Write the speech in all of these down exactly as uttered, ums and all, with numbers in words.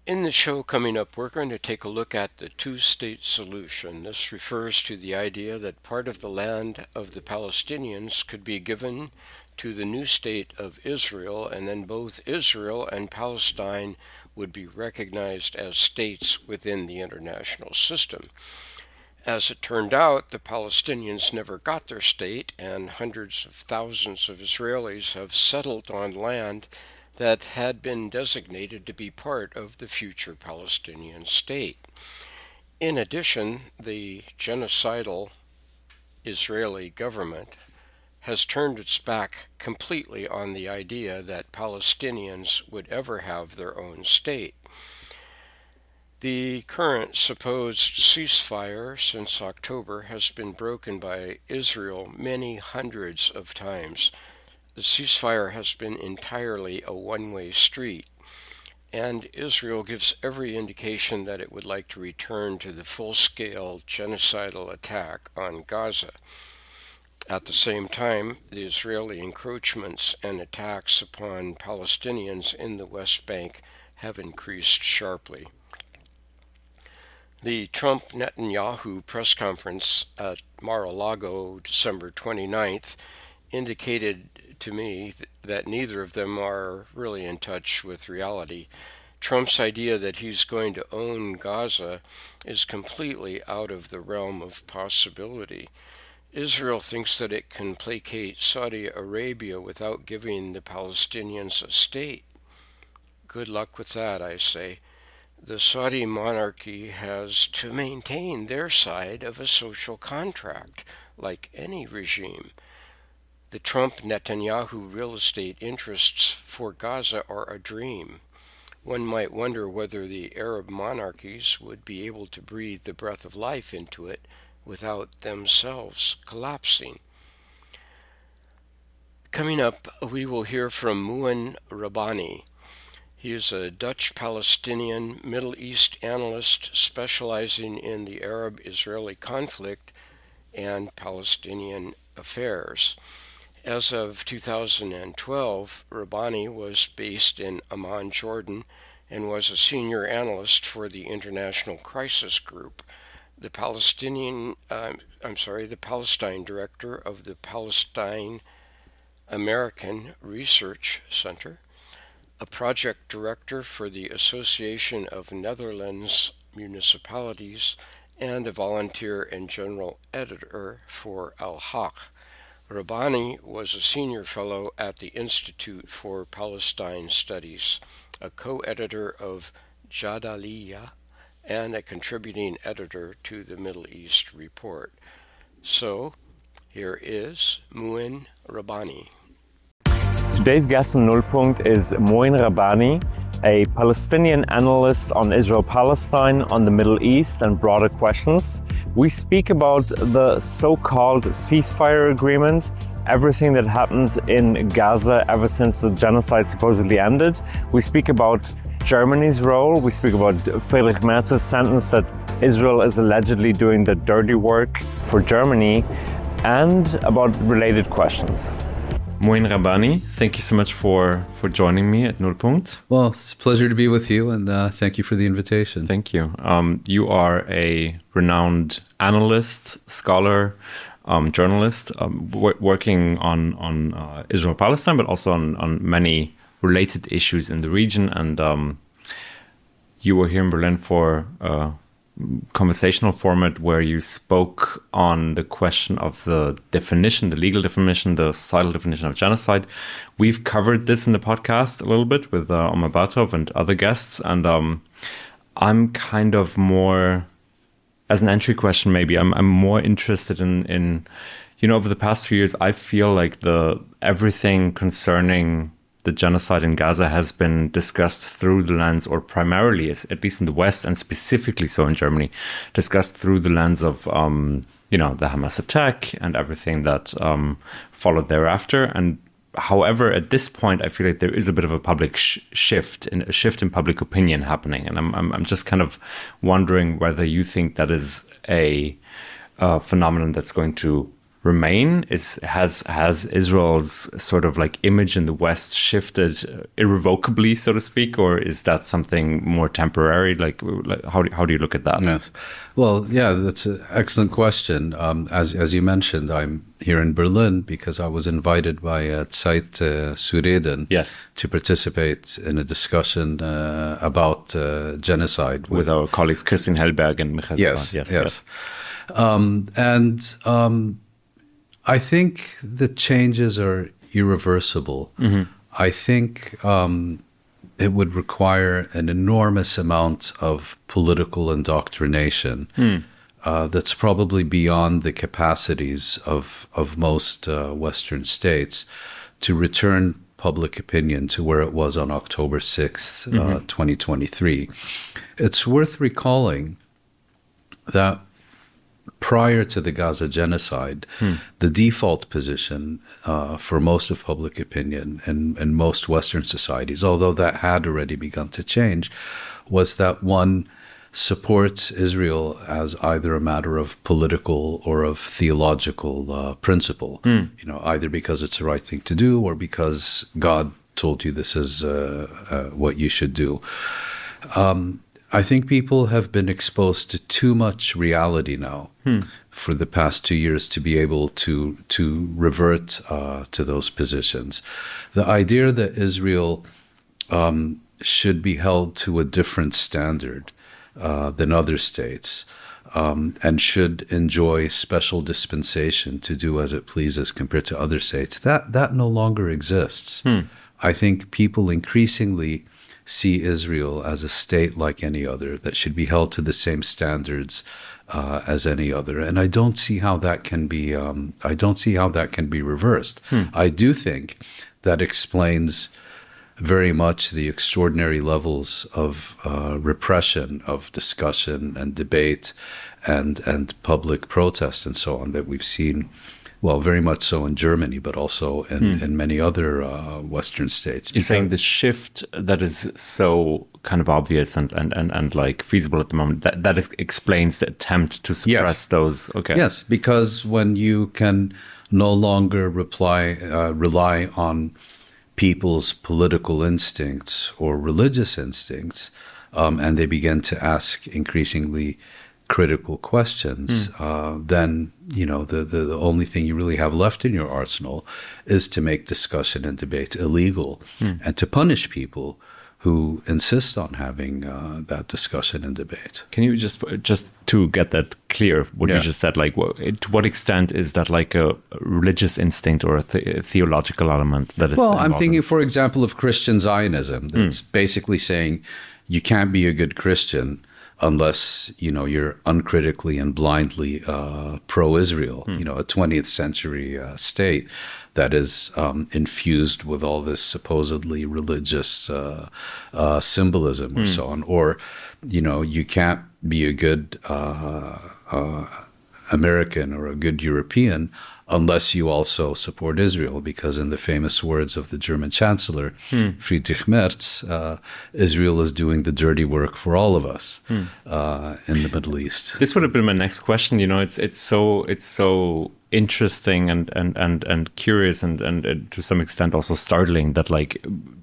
In the show coming up, we're going to take a look at the two-state solution. This refers to the idea that part of the land of the Palestinians could be given to the new state of Israel, and then both Israel and Palestine would be recognized as states within the international system. As it turned out, the Palestinians never got their state, and hundreds of thousands of Israelis have settled on land that had been designated to be part of the future Palestinian state. In addition, the genocidal Israeli government has turned its back completely on the idea that Palestinians would ever have their own state. The current supposed ceasefire since October has been broken by Israel many hundreds of times. The ceasefire has been entirely a one-way street, and Israel gives every indication that it would like to return to the full-scale genocidal attack on Gaza. At the same time, the Israeli encroachments and attacks upon Palestinians in the West Bank have increased sharply. The Trump-Netanyahu press conference at Mar-a-Lago, December twenty-ninth, indicated to me that neither of them are really in touch with reality. Trump's idea that he's going to own Gaza is completely out of the realm of possibility. Israel thinks that it can placate Saudi Arabia without giving the Palestinians a state. Good luck with that, I say. The Saudi monarchy has to maintain their side of a social contract, like any regime. The Trump-Netanyahu real estate interests for Gaza are a dream. One might wonder whether the Arab monarchies would be able to breathe the breath of life into it without themselves collapsing. Coming up, we will hear from Mouin Rabbani. He is a Dutch-Palestinian Middle East analyst specializing in the Arab-Israeli conflict and Palestinian affairs. As of two thousand twelve, Rabbani was based in Amman, Jordan, and was a senior analyst for the International Crisis Group, the Palestinian, uh, I'm sorry, the Palestine director of the Palestine American Research Center, a project director for the Association of Netherlands Municipalities, and a volunteer and general editor for Al-Haq. Rabbani was a senior fellow at the Institute for Palestine Studies, a co-editor of Jadaliyya, and a contributing editor to the Middle East Report. So, here is Mouin Rabbani. Today's guest on Nullpunkt is Mouin Rabbani, a Palestinian analyst on Israel-Palestine, on the Middle East and broader questions. We speak about the so-called ceasefire agreement, everything that happened in Gaza ever since the genocide supposedly ended. We speak about Germany's role. We speak about Friedrich Merz's sentence that Israel is allegedly doing the dirty work for Germany, and about related questions. Mouin Rabbani, thank you so much for, for joining me at Nullpunkt. Well, it's a pleasure to be with you, and uh, thank you for the invitation. Thank you. Um, you are a renowned analyst, scholar, um, journalist, um, w- working on, on uh, Israel-Palestine, but also on, on many related issues in the region. And um, you were here in Berlin for uh, conversational format where you spoke on the question of the definition, the legal definition, the societal definition of genocide. We've covered this in the podcast a little bit with uh, Omar Batov and other guests, and um, I'm kind of more, as an entry question maybe, I'm I'm more interested in, in, you know, over the past few years, I feel like the everything concerning the genocide in Gaza has been discussed through the lens, or primarily, at least in the West, and specifically so in Germany, discussed through the lens of, um, you know, the Hamas attack and everything that um, followed thereafter. And however, at this point, I feel like there is a bit of a public sh- shift, in, a shift in public opinion happening. And I'm, I'm, I'm just kind of wondering whether you think that is a uh, phenomenon that's going to remain? Is has has Israel's sort of like image in the West shifted irrevocably, so to speak, or is that something more temporary? Like, like how do, how do you look at that? Yes, well, yeah, that's an excellent question. Um, as as you mentioned, I'm here in Berlin because I was invited by uh, Zeit uh, Sureden yes. to participate in a discussion uh, about uh, genocide with, with our colleagues Christian Hellberg and Michael yes, yes, yes, yes. Um, and um, I think the changes are irreversible. Mm-hmm. I think um, it would require an enormous amount of political indoctrination mm. uh, that's probably beyond the capacities of, of most uh, Western states to return public opinion to where it was on October sixth, mm-hmm. uh, twenty twenty-three. It's worth recalling that prior to the Gaza genocide, hmm. the default position uh, for most of public opinion in, in most Western societies, although that had already begun to change, was that one supports Israel as either a matter of political or of theological uh, principle, hmm. you know, either because it's the right thing to do or because God told you this is uh, uh, what you should do. Um, I think people have been exposed to too much reality now hmm. for the past two years to be able to to revert uh, to those positions. The idea that Israel um, should be held to a different standard uh, than other states um, and should enjoy special dispensation to do as it pleases compared to other states, that, that no longer exists. Hmm. I think people increasingly see Israel as a state like any other that should be held to the same standards uh, as any other, and I don't see how that can be. Um, I don't see how that can be reversed. Hmm. I do think that explains very much the extraordinary levels of uh, repression, of discussion and debate, and and public protest and so on that we've seen. Well, very much so in Germany, but also in, hmm. in many other uh, Western states. You're saying the shift that is so kind of obvious and, and, and, and like feasible at the moment, that, that is, explains the attempt to suppress yes. those. Okay. Yes, because when you can no longer reply, uh, rely on people's political instincts or religious instincts, um, and they begin to ask increasingly critical questions, mm. uh, then, you know, the, the, the only thing you really have left in your arsenal is to make discussion and debate illegal mm. and to punish people who insist on having uh, that discussion and debate. Can you just, just to get that clear, what yeah. you just said, like, what, to what extent is that like a religious instinct or a, the- a theological element that is Well, I'm thinking, in? for example, of Christian Zionism. That's mm. basically saying you can't be a good Christian unless, you know, you're uncritically and blindly uh, pro-Israel, hmm. you know, a twentieth century uh, state that is um, infused with all this supposedly religious uh, uh, symbolism or hmm. so on. Or, you know, you can't be a good uh, uh, American or a good European unless you also support Israel, because in the famous words of the German Chancellor, hmm. Friedrich Merz, uh, Israel is doing the dirty work for all of us hmm. uh, in the Middle East. This would have been my next question. You know, it's it's so it's so interesting and and and, and curious and, and and to some extent also startling that, like,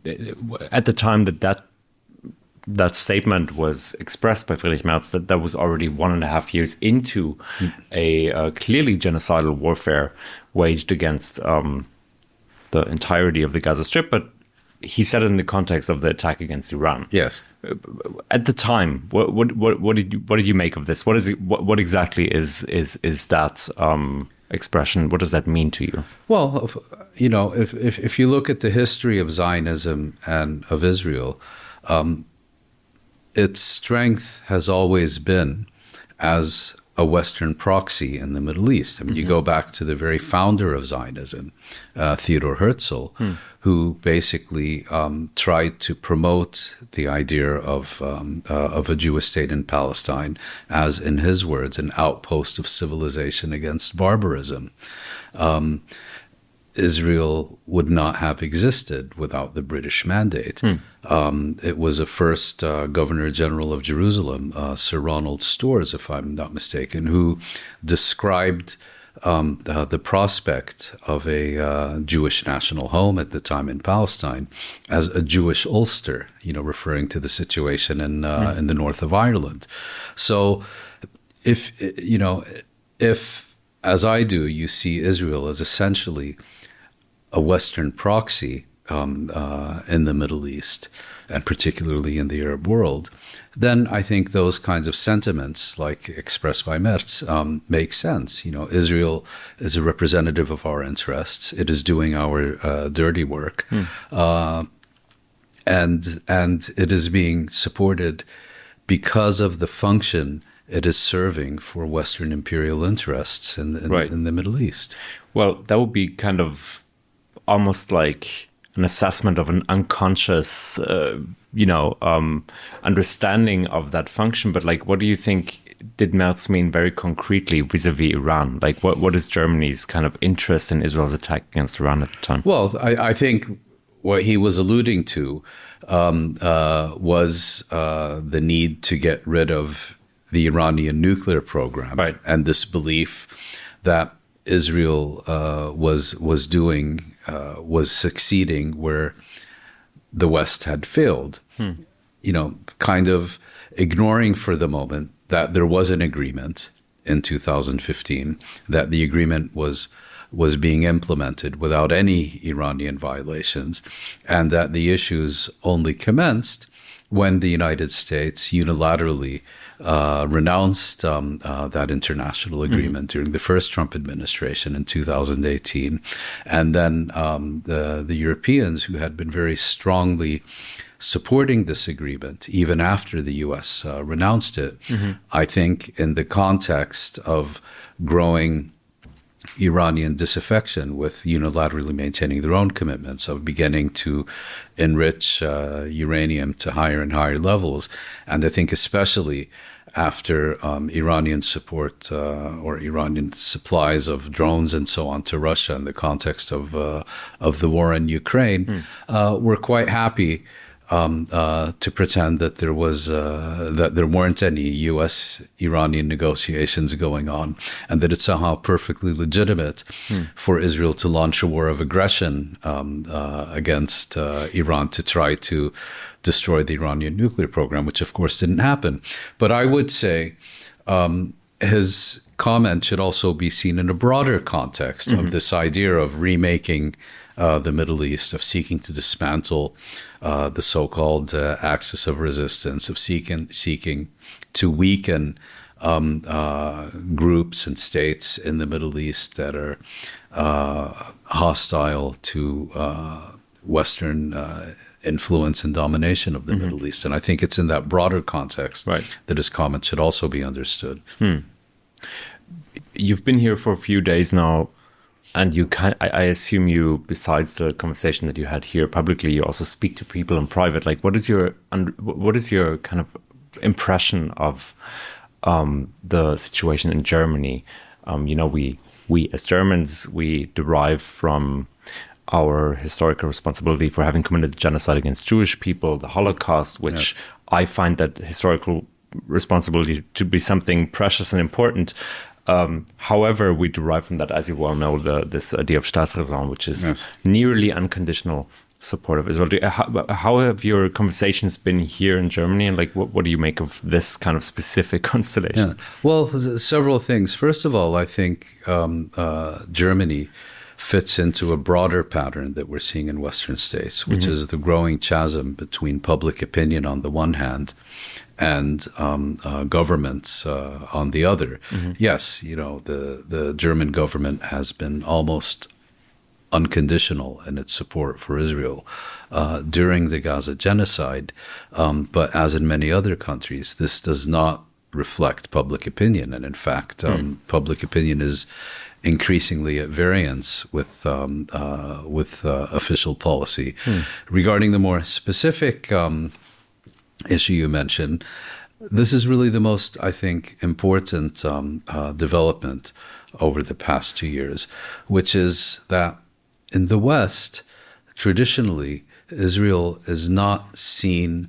at the time that that that statement was expressed by Friedrich Merz, that that was already one and a half years into mm. a uh, clearly genocidal warfare waged against um, the entirety of the Gaza Strip. But he said it in the context of the attack against Iran. Yes. At the time, what what what, what did you what did you make of this? What is it, what what exactly is is is that um, expression? What does that mean to you? Well, you know, if if, if you look at the history of Zionism and of Israel, um, its strength has always been as a Western proxy in the Middle East. I mean, mm-hmm. you go back to the very founder of Zionism, uh, Theodor Herzl, hmm. who basically um, tried to promote the idea of um, uh, of a Jewish state in Palestine as, in his words, an outpost of civilization against barbarism. Um, Israel would not have existed without the British mandate. Hmm. Um, it was a first uh, Governor General of Jerusalem, uh, Sir Ronald Storrs, if I'm not mistaken, who described um, the, the prospect of a uh, Jewish national home at the time in Palestine as a Jewish Ulster, you know, referring to the situation in uh, mm. in the north of Ireland. So, if you know, if as I do, you see Israel as essentially a Western proxy um, uh, in the Middle East, and particularly in the Arab world, then I think those kinds of sentiments, like expressed by Merz, um, make sense. You know, Israel is a representative of our interests. It is doing our uh, dirty work, hmm. uh, and and it is being supported because of the function it is serving for Western imperial interests in, in, right. in the Middle East. Well, that would be kind of almost like an assessment of an unconscious, uh, you know, um, understanding of that function. But like, what do you think did Merz mean very concretely vis-a-vis Iran? Like, what, what is Germany's kind of interest in Israel's attack against Iran at the time? Well, I, I think what he was alluding to um, uh, was uh, the need to get rid of the Iranian nuclear program, right. and this belief that Israel uh, was was doing uh, was succeeding where the West had failed. Hmm. You know, kind of ignoring for the moment that there was an agreement in two thousand fifteen, that the agreement was was being implemented without any Iranian violations, and that the issues only commenced when the United States unilaterally uh, renounced um, uh, that international agreement mm-hmm. during the first Trump administration in two thousand eighteen. And then um, the, the Europeans, who had been very strongly supporting this agreement, even after the U S uh, renounced it, mm-hmm. I think in the context of growing Iranian disaffection with unilaterally maintaining their own commitments, of beginning to enrich uh, uranium to higher and higher levels. And I think especially after um, Iranian support uh, or Iranian supplies of drones and so on to Russia in the context of uh, of the war in Ukraine, mm. uh, we're quite happy Um, uh, to pretend that there was uh, that there weren't any U S Iranian negotiations going on, and that it's somehow perfectly legitimate hmm. for Israel to launch a war of aggression um, uh, against uh, Iran to try to destroy the Iranian nuclear program, which of course didn't happen. But I would say um, his comment should also be seen in a broader context mm-hmm. of this idea of remaking uh, the Middle East, of seeking to dismantle uh, the so-called uh, axis of resistance, of seeking seeking to weaken um, uh, groups and states in the Middle East that are uh, hostile to uh, Western uh, influence and domination of the mm-hmm. Middle East. And I think it's in that broader context right. that his comment should also be understood. Hmm. You've been here for a few days now, and you kind I, I assume you, besides the conversation that you had here publicly, you also speak to people in private. Like, what is your what is your kind of impression of um, the situation in Germany? Um, you know, we we as Germans, we derive from our historical responsibility for having committed genocide against Jewish people, the Holocaust, which yeah. I find that historical responsibility to be something precious and important. Um, however, we derive from that, as you well know, the, this idea of Staatsräson, which is yes. nearly unconditional support of Israel. How, how have your conversations been here in Germany, and like, what, what do you make of this kind of specific constellation? Yeah. Well, several things. First of all, I think um, uh, Germany fits into a broader pattern that we're seeing in Western states, which mm-hmm. is the growing chasm between public opinion on the one hand and um, uh, governments uh, on the other. Mm-hmm. Yes, you know, the, the German government has been almost unconditional in its support for Israel uh, during the Gaza genocide. Um, but as in many other countries, this does not reflect public opinion. And in fact, um, mm. public opinion is increasingly at variance with um, uh, with uh, official policy. Hmm. Regarding the more specific um, issue you mentioned, this is really the most, I think, important um, uh, development over the past two years, which is that in the West, traditionally, Israel is not seen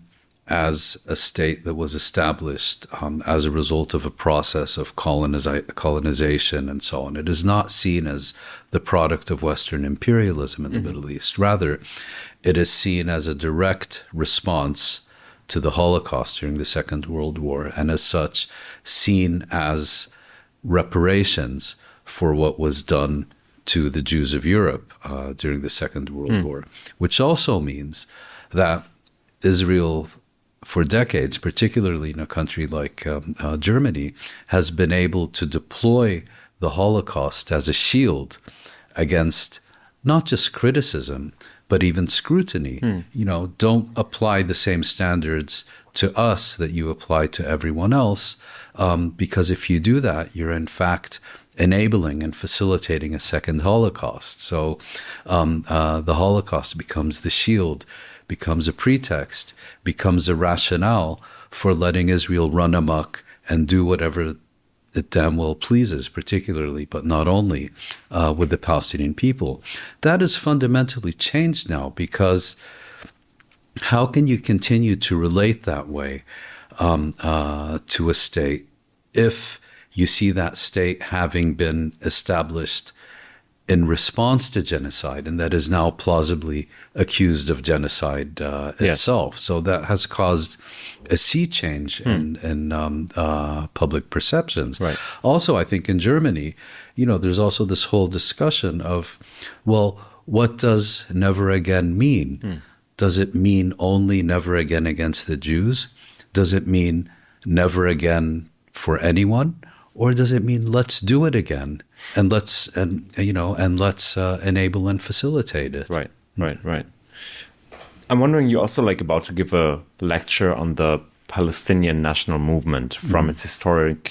as a state that was established um, as a result of a process of colonizi- colonization and so on. It is not seen as the product of Western imperialism in the mm-hmm. Middle East. Rather, it is seen as a direct response to the Holocaust during the Second World War, and as such, seen as reparations for what was done to the Jews of Europe uh, during the Second World mm. War, which also means that Israel, for decades, particularly in a country like um, uh, Germany, has been able to deploy the Holocaust as a shield against not just criticism, but even scrutiny. Mm. You know, don't apply the same standards to us that you apply to everyone else, um, because if you do that, you're in fact enabling and facilitating a second Holocaust. So um, uh, the Holocaust becomes the shield, becomes a pretext, becomes a rationale for letting Israel run amok and do whatever it damn well pleases, particularly, but not only, uh, with the Palestinian people. That has fundamentally changed now, because how can you continue to relate that way um, uh, to a state if you see that state having been established in response to genocide, and that is now plausibly accused of genocide uh, yes. itself? So that has caused a sea change mm. in, in um, uh, public perceptions. Right. Also, I think in Germany, you know, there's also this whole discussion of, well, what does never again mean? Mm. Does it mean only never again against the Jews? Does it mean never again for anyone? Or does it mean let's do it again, and let's and you know and let's uh, enable and facilitate it? Right, right, right. I'm wondering, you're also like about to give a lecture on the Palestinian national movement from mm. its historic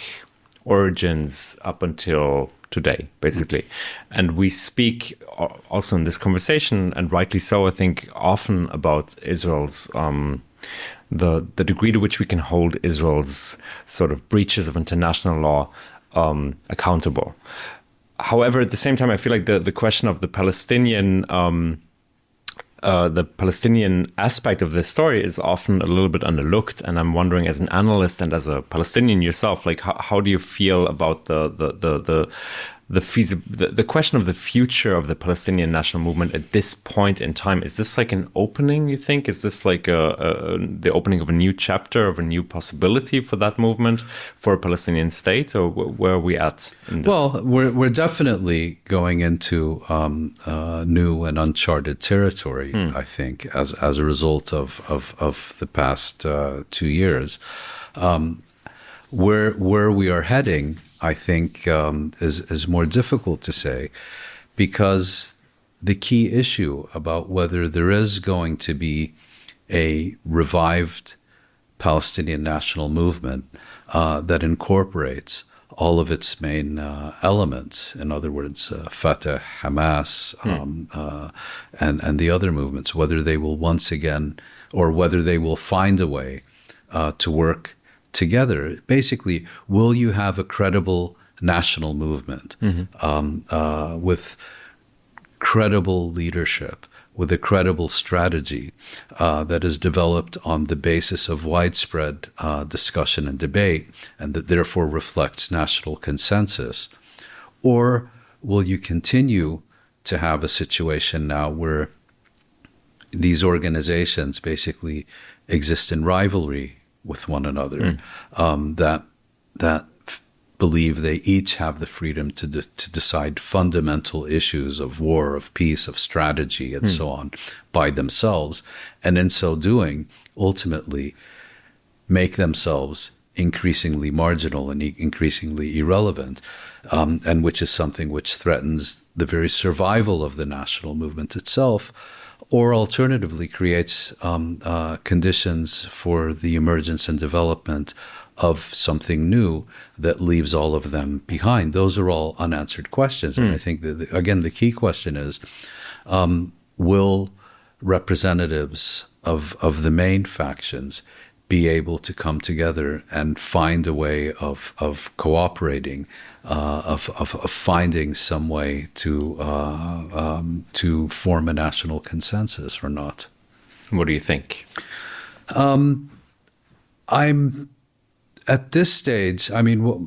origins up until today, basically. Mm. And we speak also in this conversation, and rightly so, I think, often about Israel's. Um, The, the degree to which we can hold Israel's sort of breaches of international law um, accountable. However, at the same time, I feel like the, the question of the Palestinian um, uh, the Palestinian aspect of this story is often a little bit underlooked. And I'm wondering, as an analyst and as a Palestinian yourself, like how, how do you feel about the the the the the, feasi- the the question of the future of the Palestinian national movement at this point in time? Is this like an opening, you think? Is this like a, a, the opening of a new chapter, of a new possibility for that movement, for a Palestinian state, or wh- where are we at in this? Well, we're we're definitely going into um, uh, new and uncharted territory, hmm. I think, as as a result of of, of the past uh, two years. Um, where where we are heading, I think, um, is, is more difficult to say, because the key issue about whether there is going to be a revived Palestinian national movement uh, that incorporates all of its main uh, elements, in other words, uh, Fatah, Hamas, hmm. um, uh, and, and the other movements, whether they will once again, or whether they will find a way uh, to work together. Basically, will you have a credible national movement mm-hmm. um, uh, with credible leadership, with a credible strategy uh, that is developed on the basis of widespread uh, discussion and debate, and that therefore reflects national consensus? Or will you continue to have a situation now where these organizations basically exist in rivalry with one another, mm. um, that that f- believe they each have the freedom to de- to decide fundamental issues of war, of peace, of strategy, and mm. so on by themselves, and in so doing, ultimately make themselves increasingly marginal and e- increasingly irrelevant, um, and which is something which threatens the very survival of the national movement itself, or alternatively creates um, uh, conditions for the emergence and development of something new that leaves all of them behind. Those are all unanswered questions. Mm. And I think, that, the, again, the key question is, um, will representatives of, of the main factions be able to come together and find a way of of cooperating, uh, of, of of finding some way to uh, um, to form a national consensus or not? What do you think? Um, I'm at this stage, I mean, w-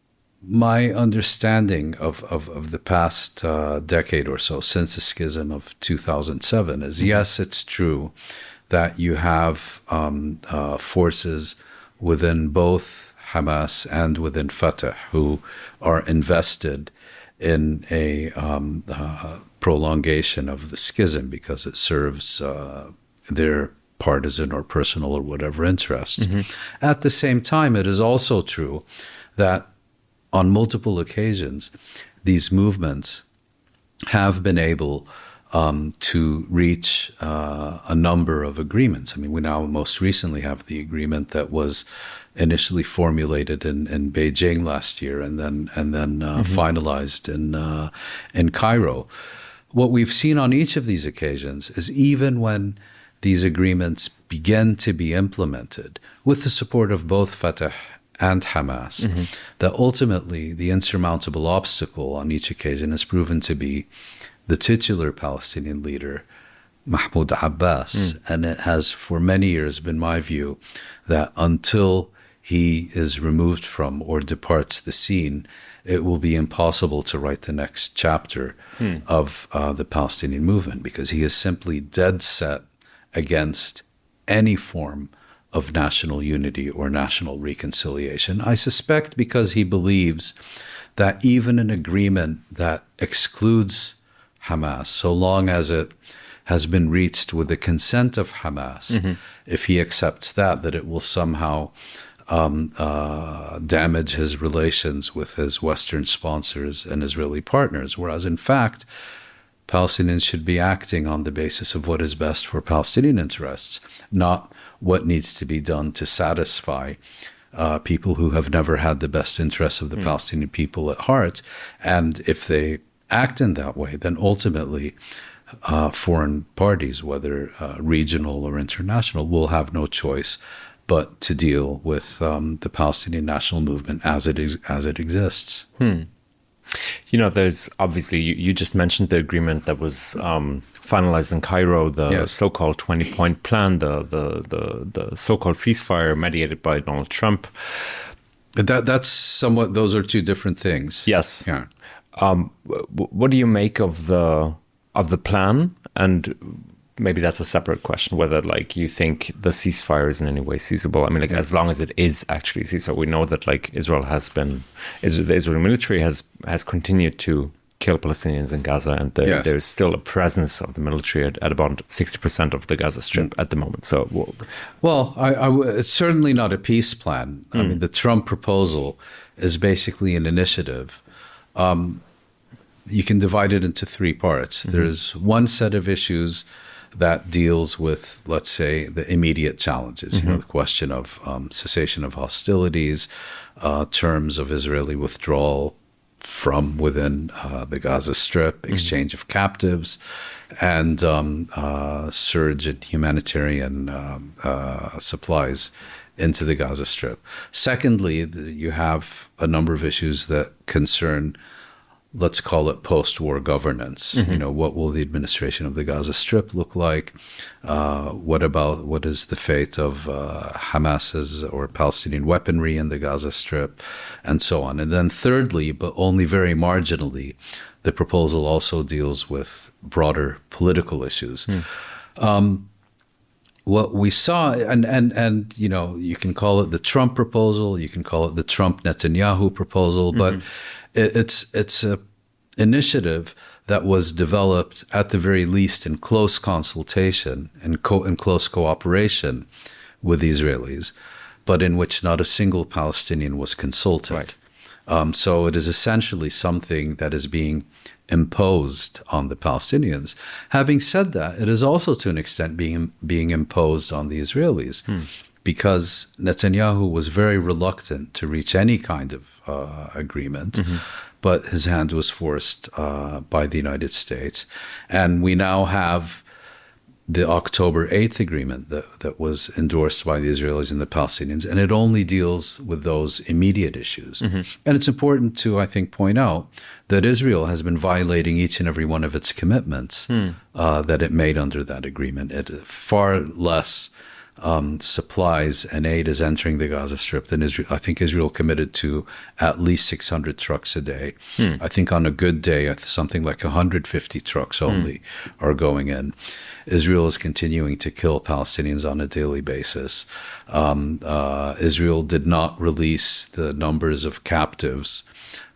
my understanding of, of, of the past uh, decade or so, since the schism of two thousand seven, is mm-hmm. yes, it's true that you have um, uh, forces within both Hamas and within Fatah who are invested in a um, uh, prolongation of the schism because it serves uh, their partisan or personal or whatever interests. Mm-hmm. At the same time, it is also true that on multiple occasions, these movements have been able um, to reach uh, a number of agreements. I mean, we now most recently have the agreement that was initially formulated in, in Beijing last year and then and then uh, mm-hmm. finalized in uh, in Cairo. What we've seen on each of these occasions is even when these agreements begin to be implemented with the support of both Fatah and Hamas, mm-hmm. that ultimately the insurmountable obstacle on each occasion has proven to be the titular Palestinian leader, Mahmoud Abbas. Mm. And it has for many years been my view that until he is removed from or departs the scene, it will be impossible to write the next chapter mm. of uh, the Palestinian movement, because he is simply dead set against any form of national unity or national reconciliation. I suspect because he believes that even an agreement that excludes Hamas, so long as it has been reached with the consent of Hamas, mm-hmm. if he accepts that, that it will somehow um, uh, damage his relations with his Western sponsors and Israeli partners. Whereas, in fact, Palestinians should be acting on the basis of what is best for Palestinian interests, not what needs to be done to satisfy uh, people who have never had the best interests of the mm. Palestinian people at heart. And if they act in that way, then ultimately uh, foreign parties, whether uh, regional or international, will have no choice but to deal with um, the Palestinian national movement as it is, as it exists. Hmm. You know, there's obviously, you, you just mentioned the agreement that was um, finalized in Cairo, the yes. so-called twenty-point plan, the, the, the, the so-called ceasefire mediated by Donald Trump. That That's somewhat, those are two different things. Yes. Yeah. Um, w- what do you make of the of the plan? And maybe that's a separate question, whether like you think the ceasefire is in any way feasible. I mean, like yeah. as long as it is actually a ceasefire, we know that like Israel has been, Israel, the Israeli military has has continued to kill Palestinians in Gaza, and there, yes. there's still a presence of the military at, at about sixty percent of the Gaza Strip mm. at the moment. So, well, well I, I w- it's certainly not a peace plan. Mm. I mean, the Trump proposal is basically an initiative. Um, you can divide it into three parts. Mm-hmm. There's one set of issues that deals with, let's say, the immediate challenges, mm-hmm. you know, the question of um, cessation of hostilities, uh, terms of Israeli withdrawal from within uh, the Gaza Strip, exchange mm-hmm. of captives, and um, uh, surge in humanitarian um, uh, supplies into the Gaza Strip. Secondly, you have a number of issues that concern, let's call it post-war governance. Mm-hmm. You know, what will the administration of the Gaza Strip look like? Uh, what about, what is the fate of uh, Hamas's or Palestinian weaponry in the Gaza Strip, and so on. And then thirdly, but only very marginally, the proposal also deals with broader political issues. Mm. Um, what we saw, and, and, and, you know, you can call it the Trump proposal, you can call it the Trump-Netanyahu proposal, but mm-hmm. it, it's it's a initiative that was developed at the very least in close consultation and co- in close cooperation with the Israelis, but in which not a single Palestinian was consulted. Right. Um, so it is essentially something that is being imposed on the Palestinians. Having said that, it is also to an extent being being imposed on the Israelis, hmm. because Netanyahu was very reluctant to reach any kind of uh, agreement, mm-hmm. but his hand was forced uh, by the United States. And we now have the October eighth agreement that, that was endorsed by the Israelis and the Palestinians, and it only deals with those immediate issues. Mm-hmm. And it's important to, I think, point out that Israel has been violating each and every one of its commitments mm. uh, that it made under that agreement. It far less um, supplies and aid is entering the Gaza Strip, then Israel, I think Israel committed to at least six hundred trucks a day. Hmm. I think on a good day, something like one hundred fifty trucks only hmm. are going in. Israel is continuing to kill Palestinians on a daily basis. Um, uh, Israel did not release the numbers of captives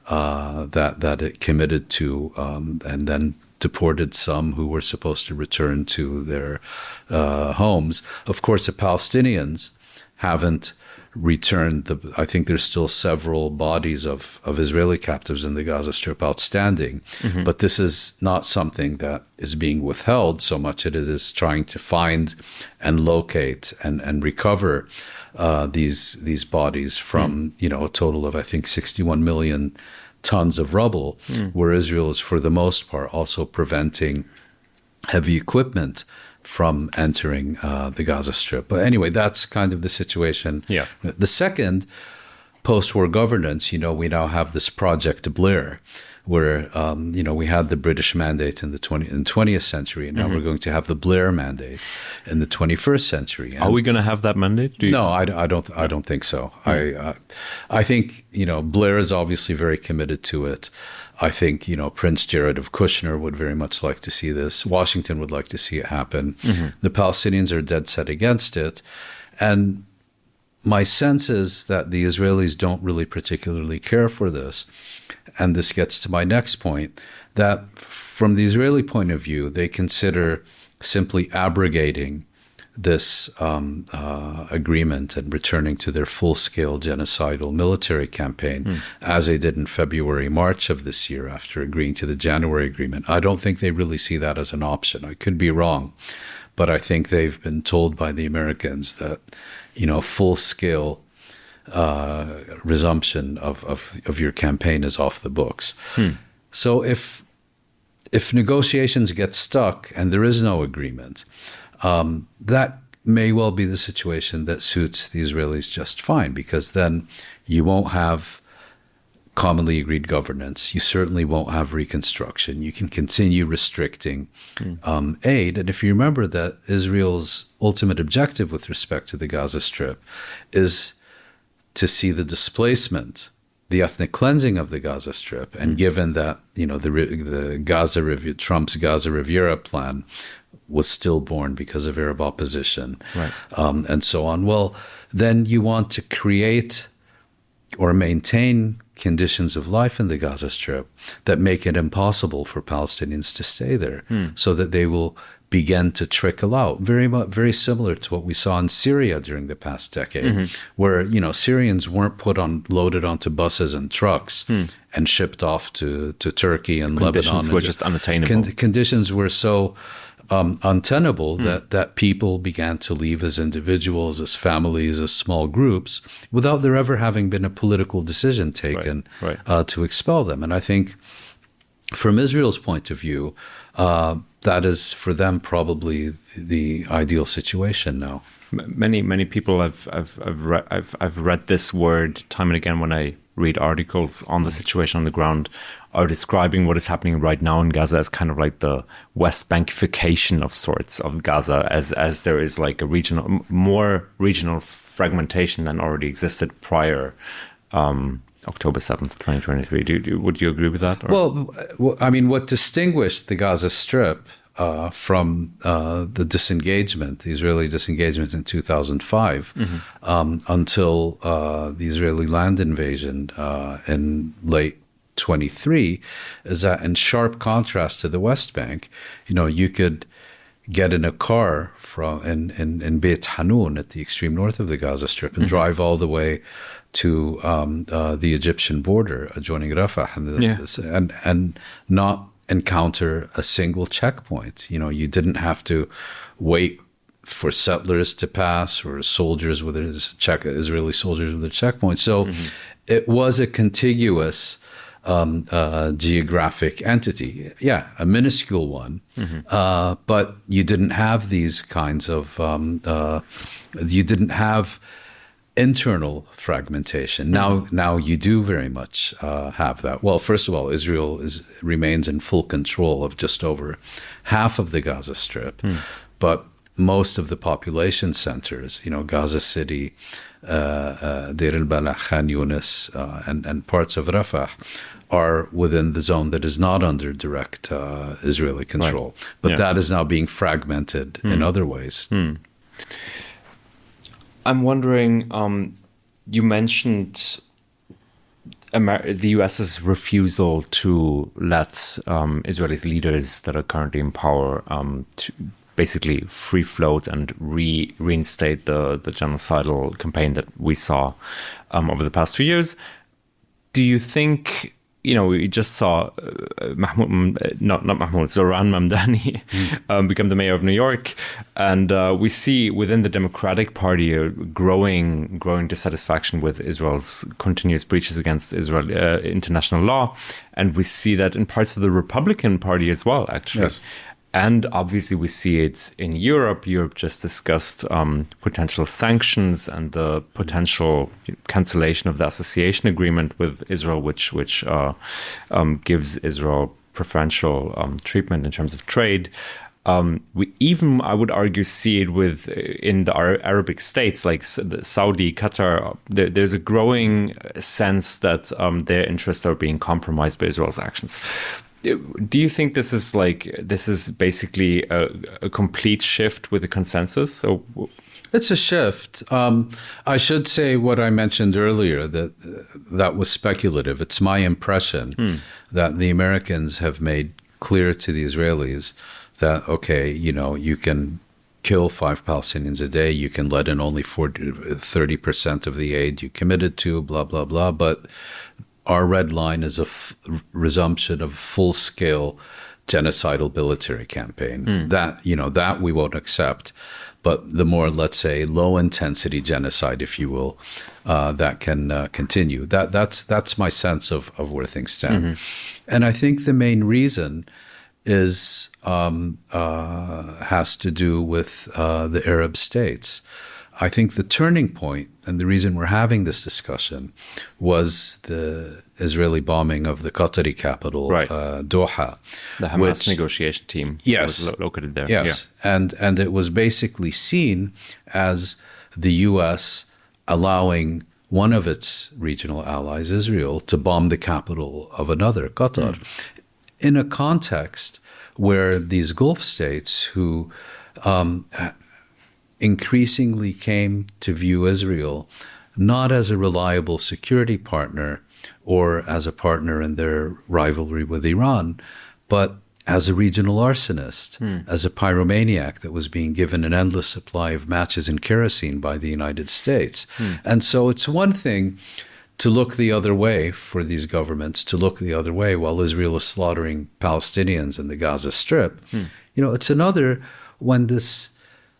uh, that that it committed to, um, and then deported some who were supposed to return to their uh, homes. Of course, the Palestinians haven't returned. The, I think there's still several bodies of, of Israeli captives in the Gaza Strip outstanding, mm-hmm. but this is not something that is being withheld so much as it is trying to find and locate and, and recover uh, these these bodies from, mm. you know, a total of, I think, sixty-one million tons of rubble, mm. where Israel is, for the most part, also preventing heavy equipment from entering uh, the Gaza Strip. But anyway, that's kind of the situation. Yeah. The second, post-war governance, you know, we now have this Project Blair, where, um, you know, we had the British mandate in the twentieth, in twentieth century, and now mm-hmm. we're going to have the Blair mandate in the twenty-first century. And are we going to have that mandate? Do you- no, I, I don't. I don't think so. Mm-hmm. I, uh, I think, you know, Blair is obviously very committed to it. I think, you know, Prince Jared of Kushner would very much like to see this. Washington would like to see it happen. Mm-hmm. The Palestinians are dead set against it, and my sense is that the Israelis don't really particularly care for this. And this gets to my next point, that from the Israeli point of view, they consider simply abrogating this um, uh, agreement and returning to their full-scale genocidal military campaign, mm. as they did in February, March of this year after agreeing to the January agreement. I don't think they really see that as an option. I could be wrong, but I think they've been told by the Americans that, you know, full-scale uh, resumption of, of, of your campaign is off the books. Hmm. So if if negotiations get stuck and there is no agreement, um, that may well be the situation that suits the Israelis just fine, because then you won't have commonly agreed governance. You certainly won't have reconstruction. You can continue restricting mm. um, aid. And if you remember that Israel's ultimate objective with respect to the Gaza Strip is to see the displacement, the ethnic cleansing of the Gaza Strip. And mm. given that, you know, the the Gaza Trump's Gaza Riviera plan was stillborn because of Arab opposition, right. um, and so on, well, then you want to create or maintain conditions of life in the Gaza Strip that make it impossible for Palestinians to stay there, hmm. so that they will begin to trickle out. Very much, very similar to what we saw in Syria during the past decade, mm-hmm. where, you know, Syrians weren't put on, loaded onto buses and trucks hmm. and shipped off to, to Turkey and conditions Lebanon. Conditions were just unattainable. Con- conditions were so Um, untenable mm. that, that people began to leave as individuals, as families, as small groups, without there ever having been a political decision taken right, right. Uh, to expel them. And I think from Israel's point of view, uh, that is for them probably the ideal situation now. Many, many people have, have, have read, I've, I've read this word time and again when I read articles on the situation on the ground, are describing what is happening right now in Gaza as kind of like the West Bankification of sorts of Gaza, as as there is like a regional, more regional fragmentation than already existed prior um, October seventh, twenty twenty-three. Do, do would you agree with that? Or? Well, I mean, what distinguished the Gaza Strip Uh, from uh, the disengagement, the Israeli disengagement in two thousand five, mm-hmm. um, until uh, the Israeli land invasion uh, in late twenty-three, is that in sharp contrast to the West Bank, you know, you could get in a car from in, in, in Beit Hanun at the extreme north of the Gaza Strip and mm-hmm. drive all the way to um, uh, the Egyptian border adjoining Rafah, and, the, yeah. and and not encounter a single checkpoint. You know, you didn't have to wait for settlers to pass or soldiers with a check, Israeli soldiers with a checkpoint. So mm-hmm. it was a contiguous um, uh, geographic entity. Yeah, a minuscule one, mm-hmm. uh, but you didn't have these kinds of, um, uh, you didn't have internal fragmentation. Now, mm-hmm. now you do very much uh, have that. Well, first of all, Israel is remains in full control of just over half of the Gaza Strip, mm. but most of the population centers, you know, Gaza City, uh, uh, Deir al-Balah, Khan Yunis, uh, and, and parts of Rafah, are within the zone that is not under direct uh, Israeli control. Right. But yeah. that is now being fragmented mm. in other ways. Mm. I'm wondering, um, you mentioned Amer- the US's refusal to let um, Israelis leaders that are currently in power um, to basically free float and re- reinstate the, the genocidal campaign that we saw um, over the past few years. Do you think, you know, we just saw uh, Mahmoud, not not Mahmoud, Zoran Mamdani mm. um, become the mayor of New York, and uh, we see within the Democratic Party a growing growing dissatisfaction with Israel's continuous breaches against Israel uh, international law, and we see that in parts of the Republican Party as well, actually. Yes. And obviously, we see it in Europe. Europe just discussed um, potential sanctions and the potential cancellation of the association agreement with Israel, which which uh, um, gives Israel preferential um, treatment in terms of trade. Um, we even, I would argue, see it with in the Arabic states like Saudi, Qatar. There, there's a growing sense that um, their interests are being compromised by Israel's actions. Do you think this is like this is basically a, a complete shift with the consensus? So it's a shift. Um, I should say what I mentioned earlier, that uh, that was speculative. It's my impression hmm. that the Americans have made clear to the Israelis that, okay, you know, you can kill five Palestinians a day, you can let in only forty, thirty percent of the aid you committed to, blah, blah, blah, but our red line is a f- resumption of full-scale genocidal military campaign. Mm. That, you know, that we won't accept. But the more, let's say, low-intensity genocide, if you will, uh, that can uh, continue. That that's that's my sense of, of where things stand. Mm-hmm. And I think the main reason is um, uh, has to do with uh, the Arab states. I think the turning point, and the reason we're having this discussion, was the Israeli bombing of the Qatari capital, right. uh, Doha. The Hamas which, negotiation team yes, was lo- located there. Yes, yeah. and and it was basically seen as the U S allowing one of its regional allies, Israel, to bomb the capital of another, Qatar, mm. in a context where these Gulf states who um, increasingly came to view Israel not as a reliable security partner or as a partner in their rivalry with Iran, but as a regional arsonist, mm. as a pyromaniac that was being given an endless supply of matches and kerosene by the United States. Mm. And so it's one thing to look the other way for these governments, to look the other way while Israel is slaughtering Palestinians in the Gaza Strip. Mm. You know, it's another when this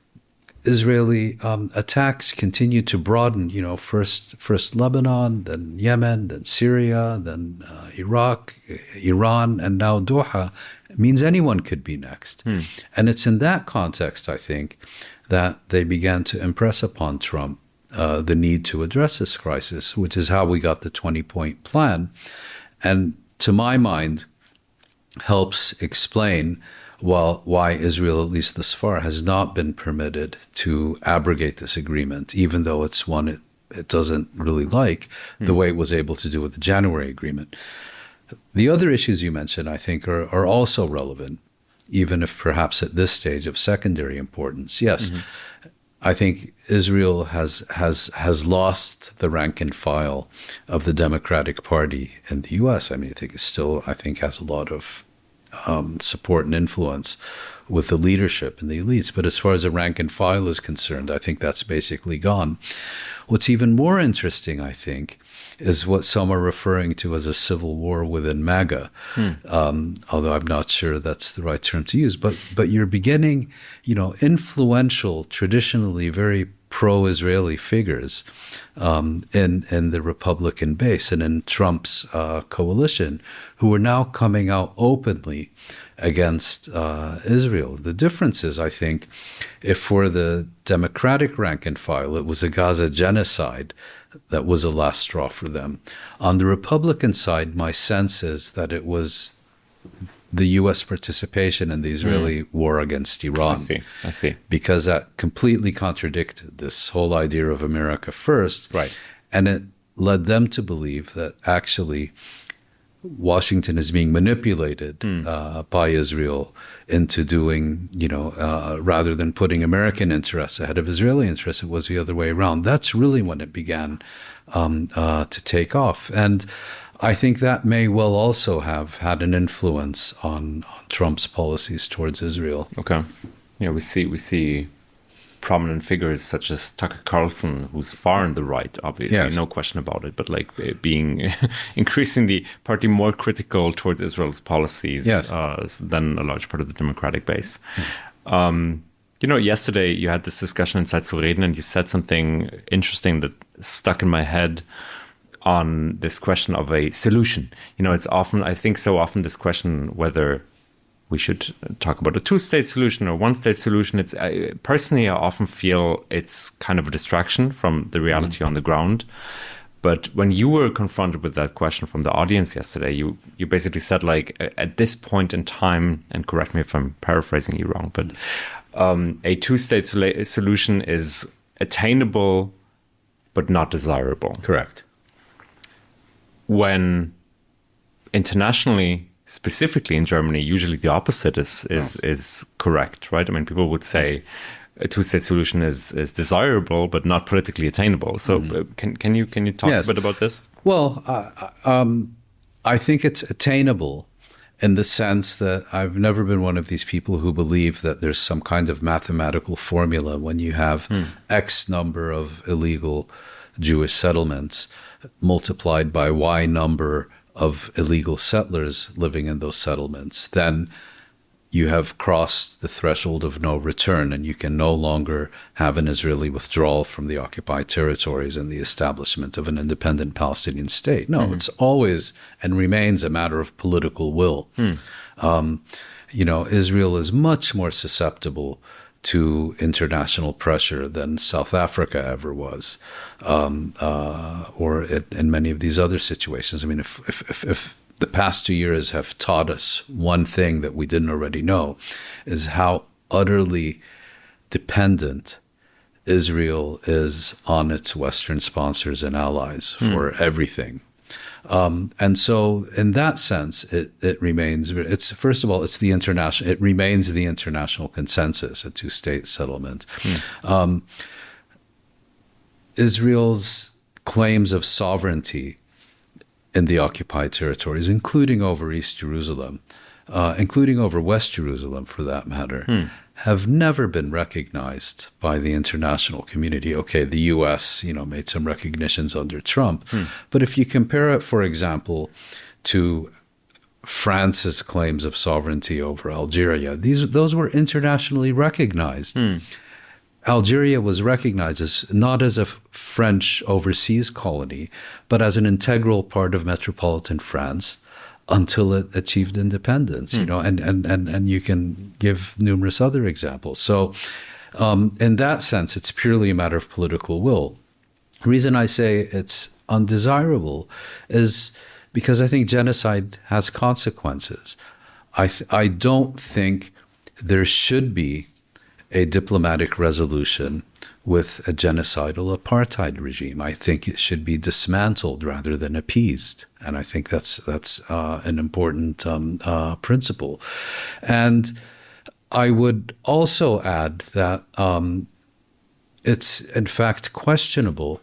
Israeli um, attacks continue to broaden, you know, first first Lebanon, then Yemen, then Syria, then uh, Iraq, Iran, and now Doha. It means anyone could be next. Hmm. And it's in that context, I think, that they began to impress upon Trump uh, the need to address this crisis, which is how we got the twenty-point plan. And to my mind, helps explain Well, why Israel, at least thus far, has not been permitted to abrogate this agreement, even though it's one it, it doesn't really like, mm. the way it was able to do with the January agreement. The other issues you mentioned, I think, are, are also relevant, even if perhaps at this stage of secondary importance. Yes, mm-hmm. I think Israel has has has lost the rank and file of the Democratic Party in the U S. I mean, I think it still, I think, has a lot of Um, support and influence with the leadership and the elites. But as far as the rank and file is concerned, I think that's basically gone. What's even more interesting, I think, is what some are referring to as a civil war within MAGA, hmm. um, although I'm not sure that's the right term to use. But but you're beginning, you know, influential, traditionally very pro-Israeli figures um, in, in the Republican base and in Trump's uh, coalition, who are now coming out openly against uh, Israel. The difference is, I think, if for the Democratic rank and file, it was a Gaza genocide that was a last straw for them. On the Republican side, my sense is that it was the U S participation in the Israeli mm. war against Iran. I see, I see. Because that completely contradicted this whole idea of America first. Right. And it led them to believe that actually Washington is being manipulated mm. uh, by Israel into doing, you know, uh, rather than putting American interests ahead of Israeli interests, it was the other way around. That's really when it began um, uh, to take off. And I think that may well also have had an influence on, on Trump's policies towards Israel. Okay. Yeah, we see we see prominent figures such as Tucker Carlson, who's far on the right, obviously, yes. no question about it, but like being increasingly partly more critical towards Israel's policies yes. uh, than a large part of the Democratic base. Mm. Um, you know, yesterday you had this discussion inside zu reden, and you said something interesting that stuck in my head on this question of a solution. You know, it's often, I think so often this question whether we should talk about a two-state solution or one-state solution. It's I, personally, I often feel it's kind of a distraction from the reality mm-hmm. on the ground. But when you were confronted with that question from the audience yesterday, you you basically said, like, at this point in time, and correct me if I'm paraphrasing you wrong, but um, a two-state sol- solution is attainable but not desirable. Correct. When internationally, specifically in Germany, usually the opposite is is oh. is correct, right? I mean, people would say a two-state solution is is desirable but not politically attainable. So, mm-hmm. uh, can can you can you talk yes. a bit about this? Well, uh, um, I think it's attainable in the sense that I've never been one of these people who believe that there's some kind of mathematical formula when you have hmm. X number of illegal Jewish settlements multiplied by Y number of illegal settlers living in those settlements, then you have crossed the threshold of no return, and you can no longer have an Israeli withdrawal from the occupied territories and the establishment of an independent Palestinian state. No, mm-hmm. it's always and remains a matter of political will. Mm. Um, you know, Israel is much more susceptible to international pressure than South Africa ever was, um, uh, or it, in many of these other situations. I mean, if, if, if, if the past two years have taught us one thing that we didn't already know, is how utterly dependent Israel is on its Western sponsors and allies for mm. everything. Um, and so in that sense, it, it remains, it's, first of all, it's the international, it remains the international consensus, a two-state settlement. Mm. Um, Israel's claims of sovereignty in the occupied territories, including over East Jerusalem, uh, including over West Jerusalem for that matter, mm. have never been recognized by the international community. Okay, the U S, you know, made some recognitions under Trump. Hmm. But if you compare it, for example, to France's claims of sovereignty over Algeria, these those were internationally recognized. Hmm. Algeria was recognized as not as a French overseas colony, but as an integral part of metropolitan France, until it achieved independence, mm. you know, and, and, and, and you can give numerous other examples. So um, in that sense, it's purely a matter of political will. The reason I say it's undesirable is because I think genocide has consequences. I, th- I don't think there should be a diplomatic resolution with a genocidal apartheid regime. I think it should be dismantled rather than appeased. And I think that's that's uh, an important um, uh, principle. And I would also add that um, it's in fact questionable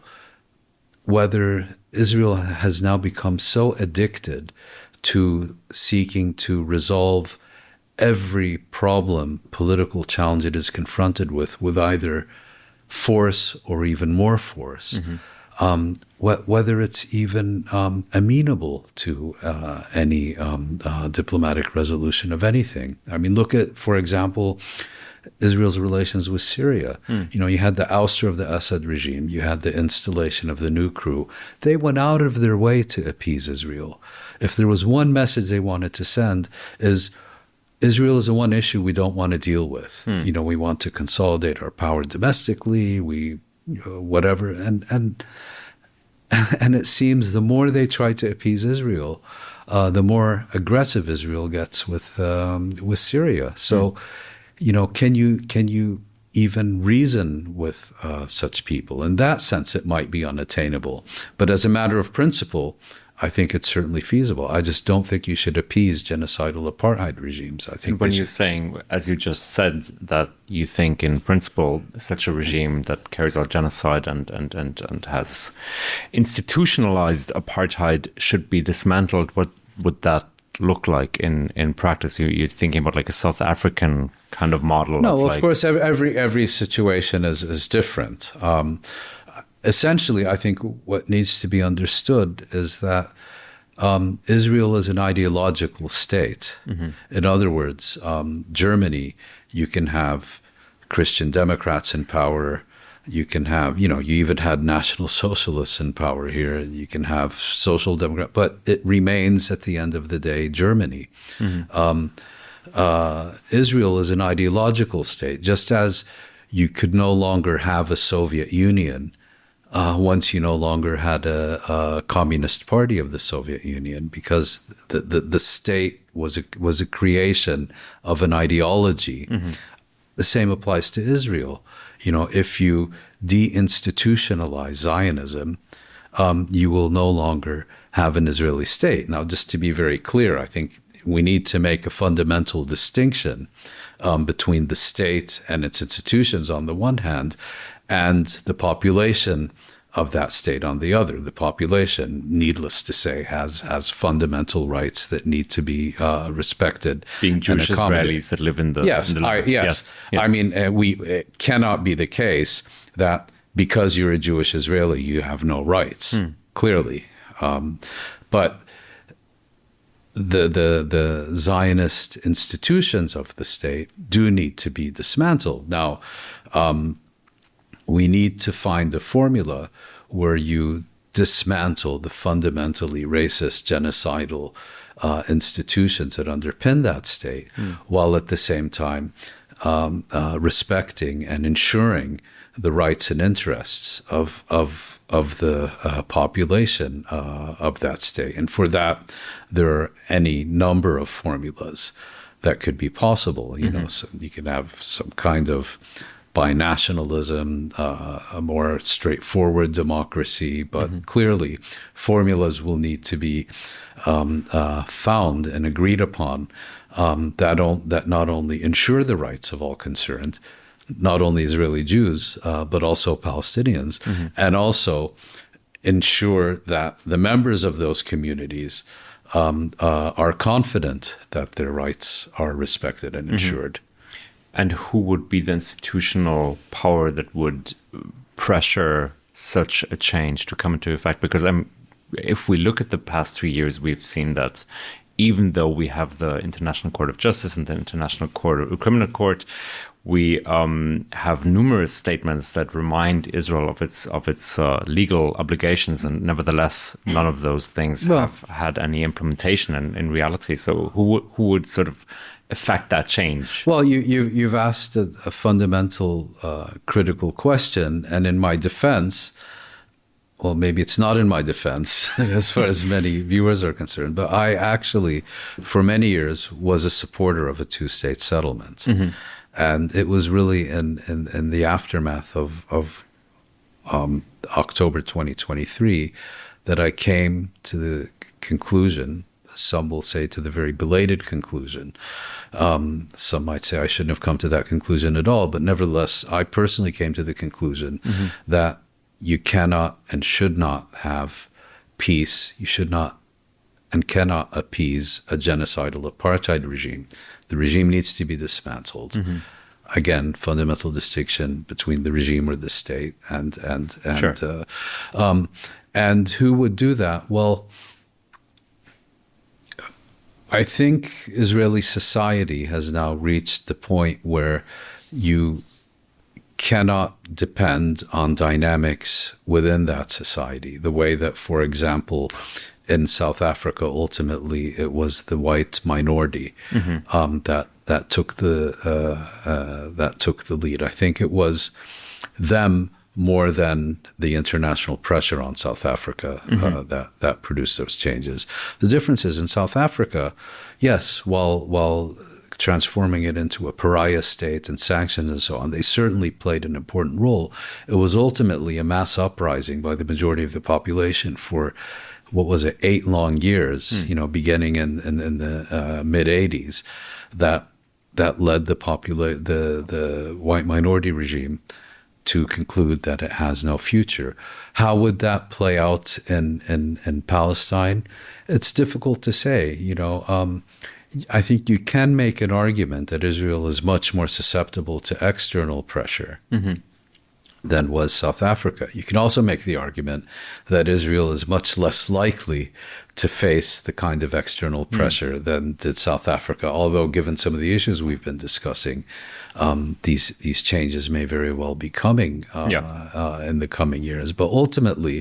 whether Israel has now become so addicted to seeking to resolve every problem, political challenge it is confronted with, with either force or even more force, mm-hmm. um, wh- whether it's even um, amenable to uh, any um, uh, diplomatic resolution of anything. I mean, look at, for example, Israel's relations with Syria. Mm. You know, you had the ouster of the Assad regime, you had the installation of the new crew. They went out of their way to appease Israel. If there was one message they wanted to send is, Israel is the one issue we don't want to deal with. Hmm. You know, we want to consolidate our power domestically, we, you know, whatever. And, and, and it seems the more they try to appease Israel, uh, the more aggressive Israel gets with um, with Syria. So, mm. you know, can you can you even reason with uh, such people? In that sense, it might be unattainable. But as a matter of principle, I think it's certainly feasible. I just don't think you should appease genocidal apartheid regimes. I think and when should... you're saying, as you just said, that you think in principle such a regime that carries out genocide and, and, and, and has institutionalized apartheid should be dismantled, what would that look like in, in practice? You, you're thinking about like a South African kind of model? No, of, of like... course, every, every every situation is, is different. Um, essentially, I think what needs to be understood is that um, Israel is an ideological state. Mm-hmm. In other words, um, Germany, you can have Christian Democrats in power. You can have, you know, you even had National Socialists in power here. You can have Social Democrat, but it remains at the end of the day Germany. Mm-hmm. Um, uh, Israel is an ideological state, just as you could no longer have a Soviet Union uh, once you no longer had a, a Communist Party of the Soviet Union, because the, the, the state was a, was a creation of an ideology. Mm-hmm. The same applies to Israel. You know, if you deinstitutionalize Zionism, um, you will no longer have an Israeli state. Now, just to be very clear, I think we need to make a fundamental distinction um, between the state and its institutions on the one hand, and the population of that state on the other. The population, needless to say, has has fundamental rights that need to be uh, respected. Being Jewish Israelis that live in the yes, in the I, yes. yes, yes. I mean, uh, we it cannot be the case that because you're a Jewish Israeli, you have no rights. Hmm. Clearly, um, but the the the Zionist institutions of the state do need to be dismantled. Now, um, we need to find a formula where you dismantle the fundamentally racist, genocidal uh, institutions that underpin that state, mm. while at the same time um, uh, respecting and ensuring the rights and interests of of of the uh, population uh, of that state. And for that, there are any number of formulas that could be possible. You mm-hmm. know, so you can have some kind of binationalism, uh, a more straightforward democracy, but mm-hmm. clearly formulas will need to be um, uh, found and agreed upon um, that, on, that not only ensure the rights of all concerned, not only Israeli Jews, uh, but also Palestinians, mm-hmm. and also ensure that the members of those communities um, uh, are confident that their rights are respected and ensured. Mm-hmm. And who would be the institutional power that would pressure such a change to come into effect? Because I'm, if we look at the past three years, we've seen that even though we have the International Court of Justice and the International Court of Criminal Court, we um, have numerous statements that remind Israel of its of its uh, legal obligations, and nevertheless, none of those things well, have had any implementation in, in reality. So, who who would sort of affect that change? Well, you, you, you've asked a, a fundamental, uh, critical question, and in my defense, well, maybe it's not in my defense as far as many viewers are concerned, but I actually, for many years, was a supporter of a two-state settlement. Mm-hmm. And it was really in, in, in the aftermath of, of um, October twenty twenty-three that I came to the conclusion, some will say to the very belated conclusion. Um, some might say I shouldn't have come to that conclusion at all, but nevertheless, I personally came to the conclusion mm-hmm. that you cannot and should not have peace. You should not and cannot appease a genocidal apartheid regime. The regime needs to be dismantled. Mm-hmm. Again, fundamental distinction between the regime or the state, and and and sure. uh, um, and who would do that? Well, I think Israeli society has now reached the point where you cannot depend on dynamics within that society, the way that, for example, in South Africa, ultimately it was the white minority mm-hmm. um, that that took the uh, uh, that took the lead. I think it was them more than the international pressure on South Africa mm-hmm. uh, that that produced those changes. The difference is in South Africa, yes, while while transforming it into a pariah state and sanctions and so on, they certainly played an important role. It was ultimately a mass uprising by the majority of the population for what was it, eight long years, mm. you know, beginning in in, in the uh, mid eighties, that that led the popula- the the white minority regime to conclude that it has no future. How would that play out in, in, in Palestine? It's difficult to say. You know, um, I think you can make an argument that Israel is much more susceptible to external pressure mm-hmm. than was South Africa. You can also make the argument that Israel is much less likely to face the kind of external pressure mm. than did South Africa, although given some of the issues we've been discussing, um, these these changes may very well be coming uh, yeah. uh, in the coming years. But ultimately,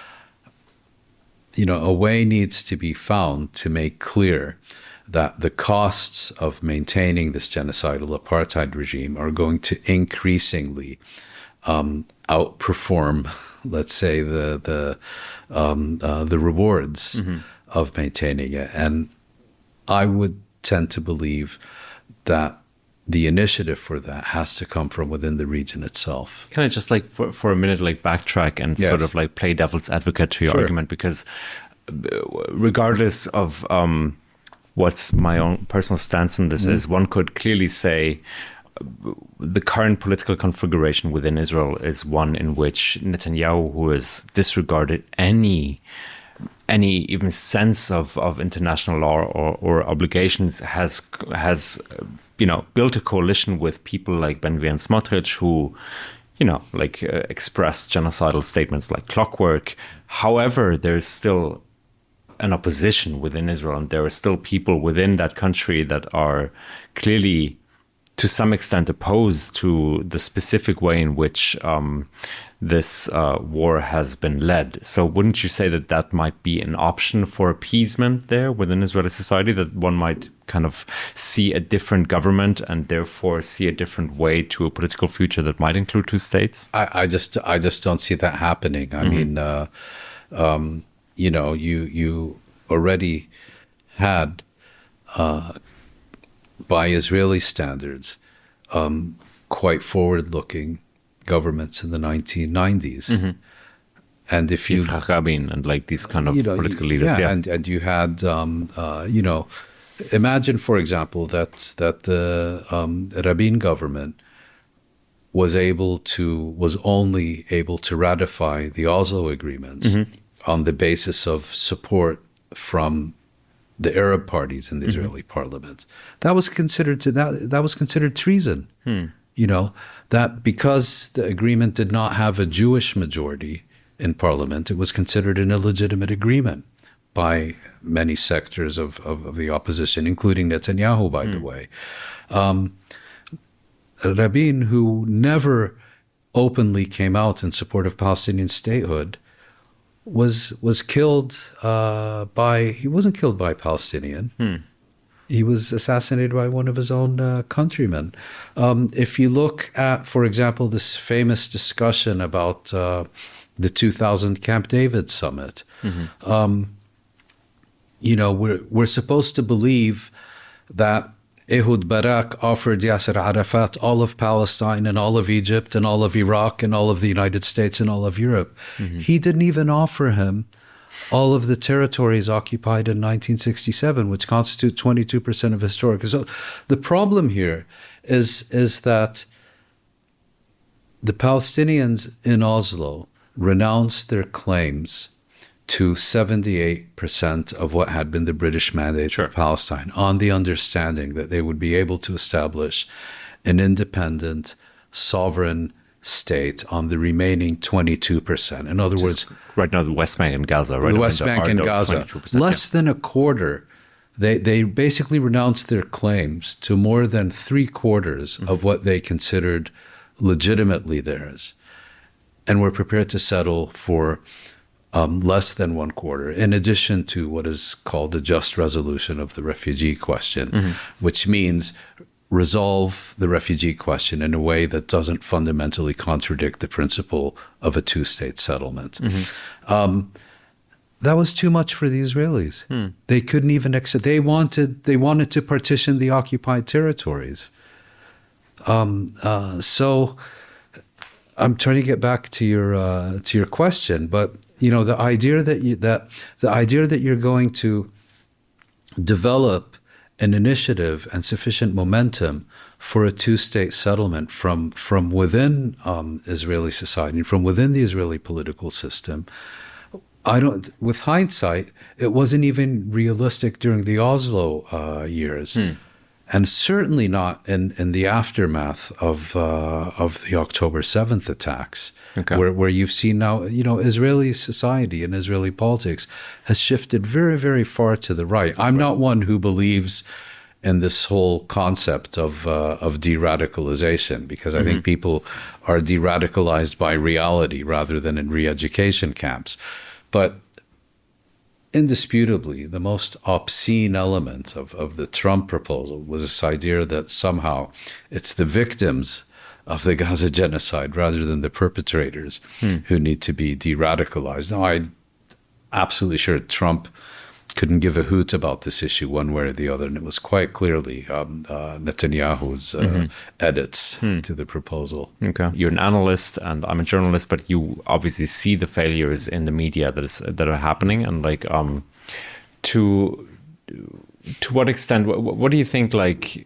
you know, a way needs to be found to make clear that the costs of maintaining this genocidal apartheid regime are going to increasingly um, outperform, let's say, the the um, uh, the rewards mm-hmm. of maintaining it. And I would tend to believe that the initiative for that has to come from within the region itself. Can I just like for, for a minute like backtrack and yes. sort of like play devil's advocate to your sure. argument? Because regardless of um, what's my own personal stance on this mm-hmm. is, one could clearly say the current political configuration within Israel is one in which Netanyahu, who has disregarded any any even sense of, of international law or, or obligations, has has you know built a coalition with people like Ben-Gvir and Smotrich, who you know like uh, express genocidal statements like clockwork. However, there's still an opposition within Israel, and there are still people within that country that are clearly, to some extent, opposed to the specific way in which um, this uh, war has been led. So wouldn't you say that that might be an option for appeasement there within Israeli society, that one might kind of see a different government and therefore see a different way to a political future that might include two states? I, I just I just don't see that happening. I mm-hmm. mean, uh, um, you know, you, you already had... Uh, by Israeli standards, um, quite forward-looking governments in the nineteen nineties. Mm-hmm. And if you... Yitzhak Rabin and like these kind of you know, political leaders. Yeah, yeah. And, and you had, um, uh, you know, imagine, for example, that that the um, Rabin government was able to, was only able to ratify the Oslo agreements mm-hmm. on the basis of support from the Arab parties in the mm-hmm. Israeli parliament. That was considered to that that was considered treason. Hmm. You know, that because the agreement did not have a Jewish majority in parliament, it was considered an illegitimate agreement by many sectors of, of, of the opposition, including Netanyahu, by hmm. the way. Um, Rabin, who never openly came out in support of Palestinian statehood, was was killed uh, by, he wasn't killed by a Palestinian. Hmm. He was assassinated by one of his own uh, countrymen. Um, if you look at, for example, this famous discussion about uh, the two thousand Camp David summit, mm-hmm. um, you know, we're, we're supposed to believe that Ehud Barak offered Yasser Arafat all of Palestine and all of Egypt and all of Iraq and all of the United States and all of Europe. Mm-hmm. He didn't even offer him all of the territories occupied in nineteen sixty-seven, which constitute twenty-two percent of historic. So the problem here is, is that the Palestinians in Oslo renounced their claims to seventy-eight percent of what had been the British mandate sure. for Palestine, on the understanding that they would be able to establish an independent, sovereign state on the remaining twenty-two percent. In other Just words... Right now, the West Bank and Gaza. Right the West Bank and Gaza. Less yeah. than a quarter. They, they basically renounced their claims to more than three quarters mm-hmm. of what they considered legitimately theirs, and were prepared to settle for Um, less than one quarter, in addition to what is called the just resolution of the refugee question, mm-hmm. which means resolve the refugee question in a way that doesn't fundamentally contradict the principle of a two-state settlement. Mm-hmm. Um, that was too much for the Israelis. Hmm. They couldn't even accept. They wanted. They wanted to partition the occupied territories. Um, uh, so, I'm trying to get back to your uh, to your question, but you know, the idea that you, that the idea that you're going to develop an initiative and sufficient momentum for a two-state settlement from from within um, Israeli society, from within the Israeli political system. I don't. With hindsight, it wasn't even realistic during the Oslo uh, years, hmm. and certainly not in, in the aftermath of uh, of the October seventh attacks, okay. where where you've seen now, you know, Israeli society and Israeli politics has shifted very, very far to the right. I'm right. not one who believes in this whole concept of uh, of de-radicalization, because I mm-hmm. think people are de-radicalized by reality rather than in re-education camps. But indisputably, the most obscene element of, of the Trump proposal was this idea that somehow it's the victims of the Gaza genocide rather than the perpetrators hmm. who need to be de-radicalized. Now, I'm absolutely sure Trump couldn't give a hoot about this issue one way or the other, and it was quite clearly um, uh, Netanyahu's uh, mm-hmm. edits hmm. to the proposal. Okay, you're an analyst, and I'm a journalist, but you obviously see the failures in the media that is that are happening, and like, um, to to what extent? What, what do you think? Like,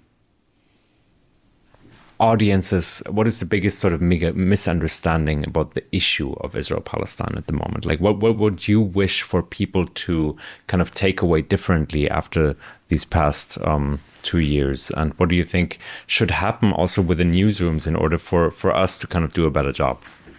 audiences, what is the biggest sort of mega misunderstanding about the issue of Israel-Palestine at the moment? Like, what, what would you wish for people to kind of take away differently after these past um, two years? And what do you think should happen also within newsrooms in order for, for us to kind of do a better job?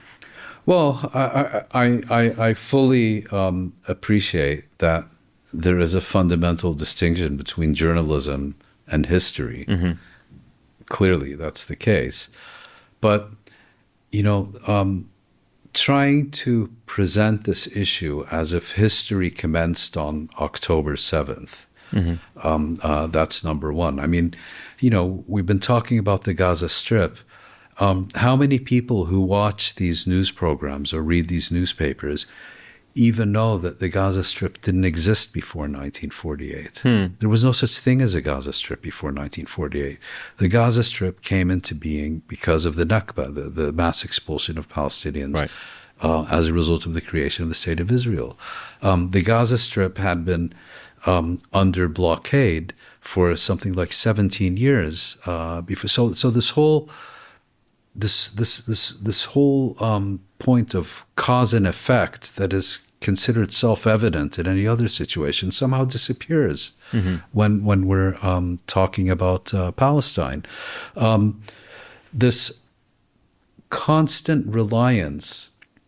Well, I, I, I, I fully um, appreciate that there is a fundamental distinction between journalism and history. Mm-hmm. Clearly, that's the case. But, you know, um, trying to present this issue as if history commenced on October seventh, mm-hmm. um, uh, that's number one. I mean, you know, we've been talking about the Gaza Strip. Um, how many people who watch these news programs or read these newspapers even know that the Gaza Strip didn't exist before nineteen forty-eight. Hmm. There was no such thing as a Gaza Strip before nineteen forty-eight. The Gaza Strip came into being because of the Nakba, the, the mass expulsion of Palestinians, right. uh, as a result of the creation of the State of Israel. Um, the Gaza Strip had been um, under blockade for something like seventeen years uh, before. So, so this whole this this this this whole um, point of cause and effect that is considered self-evident in any other situation somehow disappears mm-hmm. when when we're um, talking about uh, Palestine. Um, this constant reliance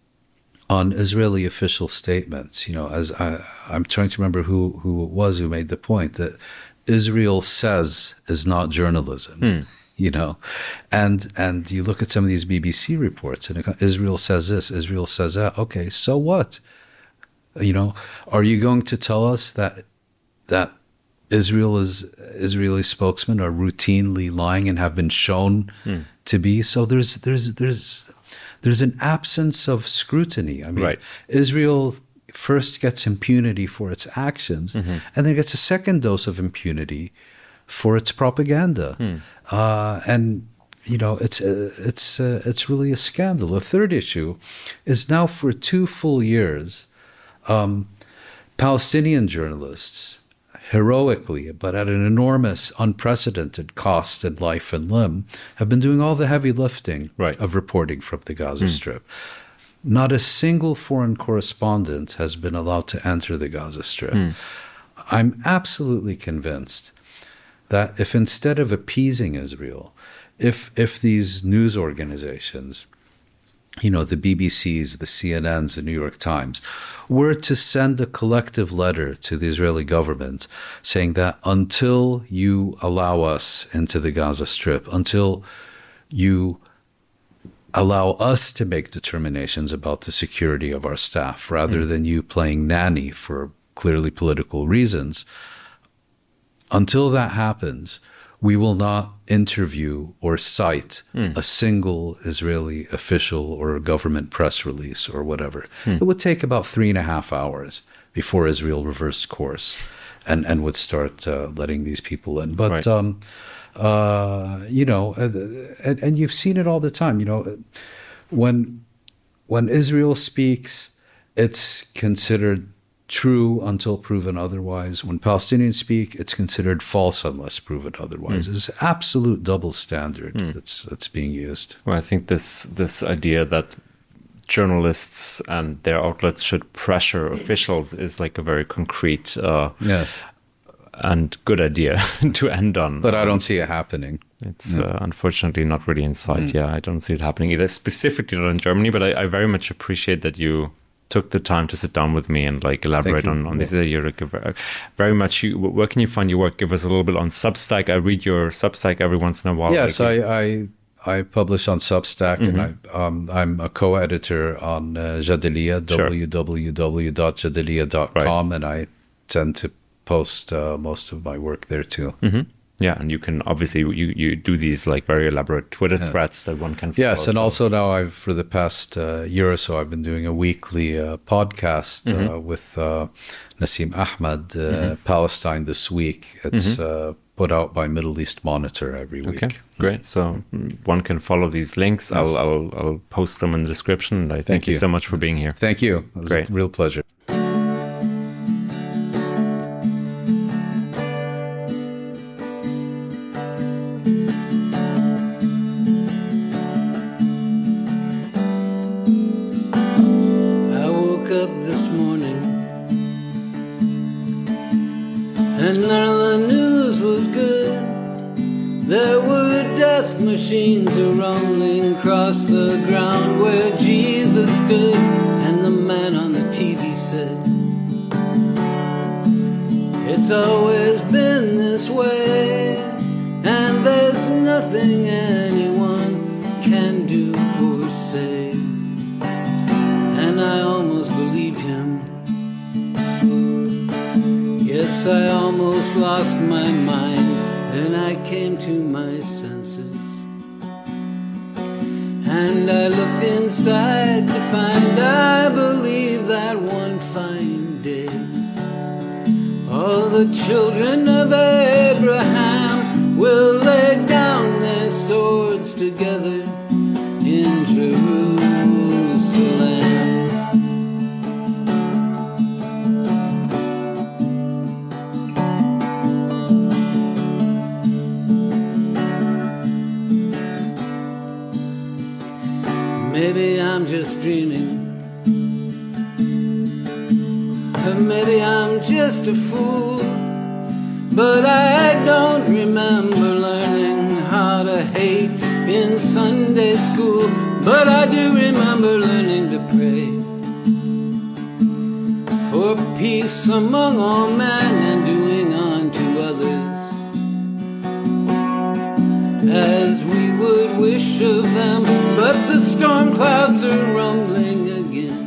on Israeli official statements, you know, as I, I'm trying to remember who who it was who made the point that Israel says is not journalism. Hmm. You know, and and you look at some of these B B C reports, and Israel says this, Israel says that. Okay, so what? You know, are you going to tell us that that Israel is Israeli spokesmen are routinely lying and have been shown hmm. to be? So there's there's there's there's an absence of scrutiny. I mean, right. Israel first gets impunity for its actions, mm-hmm. and then gets a second dose of impunity for its propaganda. Hmm. Uh, and, you know, it's uh, it's uh, it's really a scandal. The third issue is now for two full years, um, Palestinian journalists, heroically, but at an enormous, unprecedented cost in life and limb, have been doing all the heavy lifting right. of reporting from the Gaza hmm. Strip. Not a single foreign correspondent has been allowed to enter the Gaza Strip. Hmm. I'm absolutely convinced that if instead of appeasing Israel, if if these news organizations, you know, the B B Cs, the C N Ns, the New York Times, were to send a collective letter to the Israeli government saying that until you allow us into the Gaza Strip, until you allow us to make determinations about the security of our staff, rather mm. than you playing nanny for clearly political reasons, until that happens, we will not interview or cite mm. a single Israeli official or government press release or whatever. Mm. It would take about three and a half hours before Israel reversed course and, and would start uh, letting these people in. But, right. um, uh, you know, and, and you've seen it all the time. You know, when when Israel speaks, it's considered true until proven otherwise. When Palestinians speak, it's considered false unless proven otherwise. Mm. It's absolute double standard mm. that's that's being used. Well, I think this this idea that journalists and their outlets should pressure officials is like a very concrete uh, yes. and good idea to end on. But I don't see it happening. It's no. uh, unfortunately not really in sight. Mm. Yeah, I don't see it happening either, specifically not in Germany. But I, I very much appreciate that you took the time to sit down with me and like elaborate on, on this. You're like very, very much. You, where can you find your work? Give us a little bit on Substack. I read your Substack every once in a while. Yes, like, I, I I publish on Substack, mm-hmm. and I, um, I'm a co-editor on uh, Jadaliyya, sure. w w w dot jadaliyya dot com, right. and I tend to post uh, most of my work there too. Mm-hmm. Yeah, and you can obviously you, you do these like very elaborate Twitter yes. threads that one can follow. Yes, and so. also now I've for the past uh, year or so I've been doing a weekly uh, podcast mm-hmm. uh, with uh, Nassim Ahmed, uh, mm-hmm. Palestine This Week. It's mm-hmm. uh, put out by Middle East Monitor every week. Okay, great. So one can follow these links. Yes. I'll, I'll I'll post them in the description. And I thank, thank you. you so much for being here. Thank you. It was great. A real pleasure. Machines are rolling across the ground where Jesus stood, and the man on the T V said, it's always been this way, and there's nothing anyone can do or say. And I almost believed him. Yes, I almost lost my mind, and I came to my senses. And I looked inside to find I believe that one fine day all the children of Abraham will lay down their swords together in Jerusalem. Maybe I'm just dreaming, or maybe I'm just a fool, but I don't remember learning how to hate in Sunday school. But I do remember learning to pray for peace among all men and doing unto others as we would wish of them. But the storm clouds are rumbling again,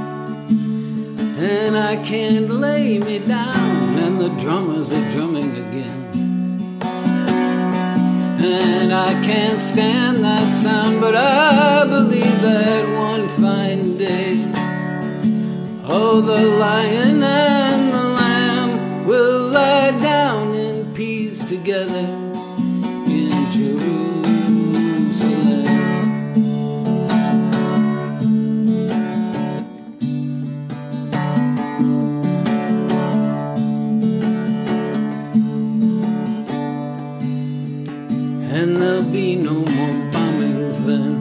and I can't lay me down, and the drummers are drumming again, and I can't stand that sound. But I believe that one fine day, oh, the lion and the lamb will lie down in peace together in Jerusalem. And there'll be no more bombings then,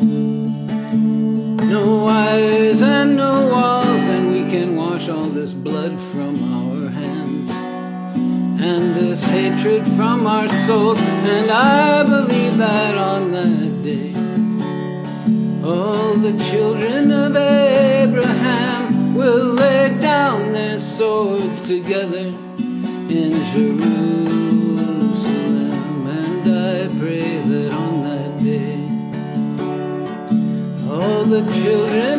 no wires and no walls, and we can wash all this blood from our hands and this hatred from our souls. And I believe that on that day all the children of Abraham will lay down their swords together in Jerusalem. I pray that on that day all the children